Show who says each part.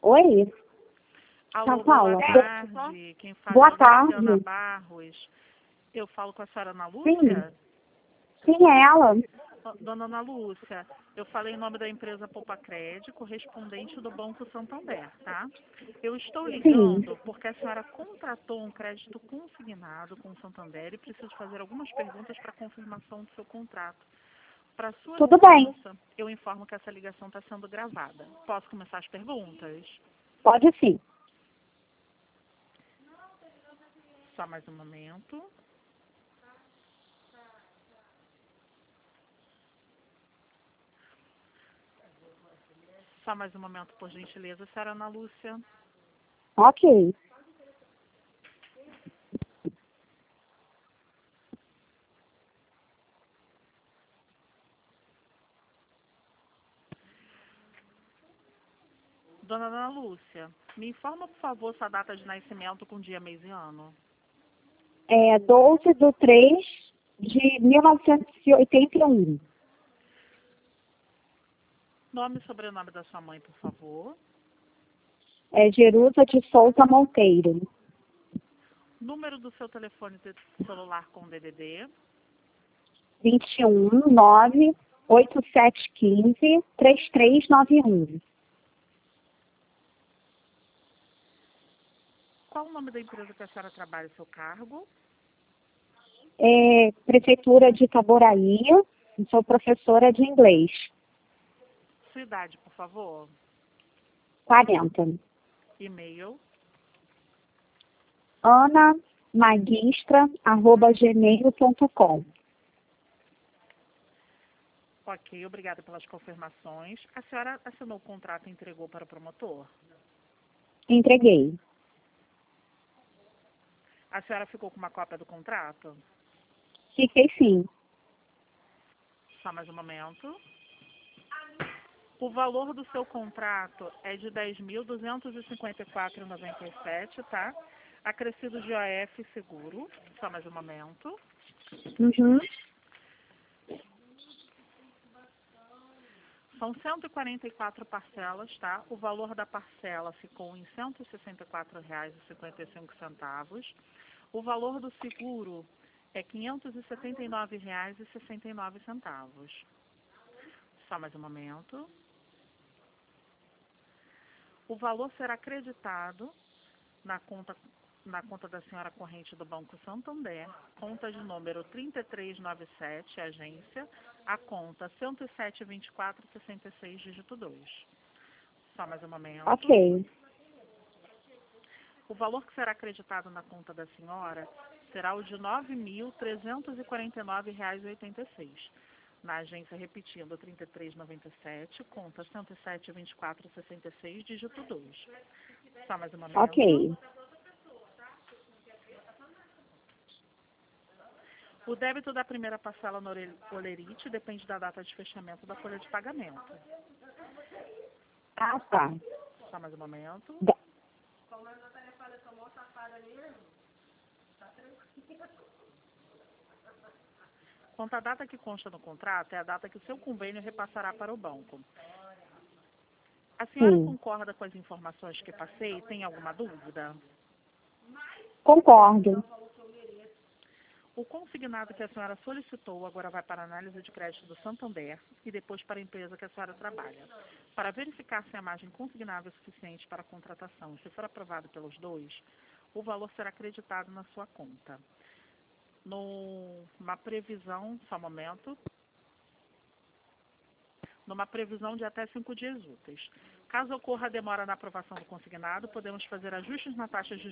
Speaker 1: Oi,
Speaker 2: Alô,
Speaker 1: Paula.
Speaker 2: boa tarde. Quem fala
Speaker 1: Boa
Speaker 2: é a Luciana
Speaker 1: tarde.
Speaker 2: Barros. Eu falo com a senhora Ana
Speaker 1: Sim.
Speaker 2: Lúcia?
Speaker 1: Quem é ela?
Speaker 2: Dona Ana Lúcia, eu falei em nome da empresa Poupa Crédito, correspondente do Banco Santander, tá? Eu estou ligando porque a senhora contratou um crédito consignado com o Santander e preciso fazer algumas perguntas para confirmação do seu contrato. Para sua
Speaker 1: Tudo bem.
Speaker 2: segurança, eu informo que essa ligação está sendo gravada. Posso começar as perguntas?
Speaker 1: Pode sim.
Speaker 2: Só mais um momento. Só mais um momento, por gentileza, senhora Ana Lúcia.
Speaker 1: Ok.
Speaker 2: Dona Ana Lúcia, me informa, por favor, sua data de nascimento com dia, mês e ano.
Speaker 1: É 12/3/1981.
Speaker 2: Nome e sobrenome da sua mãe, por favor.
Speaker 1: É Jerusa de Souza Monteiro.
Speaker 2: Número do seu telefone celular com DDD.
Speaker 1: 21 98715 3391.
Speaker 2: Qual o nome da empresa que a senhora trabalha, seu cargo?
Speaker 1: É Prefeitura de Itaboraí. Sou professora de inglês.
Speaker 2: Sua idade, por favor.
Speaker 1: 40.
Speaker 2: E-mail.
Speaker 1: anamagistra@gmail.com.
Speaker 2: Ok, obrigada pelas confirmações. A senhora assinou o contrato e entregou para o promotor?
Speaker 1: Entreguei.
Speaker 2: A senhora ficou com uma cópia do contrato?
Speaker 1: Fiquei sim.
Speaker 2: Só mais um momento. O valor do seu contrato é de R$ 10.254,97, tá? Acrescido de OF seguro. Só mais um momento.
Speaker 1: Uhum.
Speaker 2: São 144 parcelas, tá? O valor da parcela ficou em R$ 164,55. O valor do seguro é R$ 579,69. Só mais um momento. O valor será acreditado na conta da senhora corrente do Banco Santander, conta de número 3397, agência, a conta 107.24.66, dígito 2. Só mais um momento.
Speaker 1: Ok.
Speaker 2: O valor que será acreditado na conta da senhora será o de R$ 9.349,86. Na agência, repetindo, 3397, conta 107.24.66, dígito 2. Só mais um momento.
Speaker 1: Ok.
Speaker 2: O débito da primeira parcela no Olerite depende da data de fechamento da folha de pagamento.
Speaker 1: Ah, tá.
Speaker 2: Só mais um momento. Quanto à data que consta no contrato, é a data que o seu convênio repassará para o banco. A senhora
Speaker 1: Sim.
Speaker 2: concorda com as informações que passei? Tem alguma dúvida?
Speaker 1: Concordo.
Speaker 2: O consignado que a senhora solicitou agora vai para a análise de crédito do Santander e depois para a empresa que a senhora trabalha. Para verificar se a margem consignável é suficiente para a contratação, se for aprovado pelos dois, o valor será acreditado na sua conta. Numa previsão, só um momento, numa previsão de até 5 dias úteis. Caso ocorra a demora na aprovação do consignado, podemos fazer ajustes na taxa de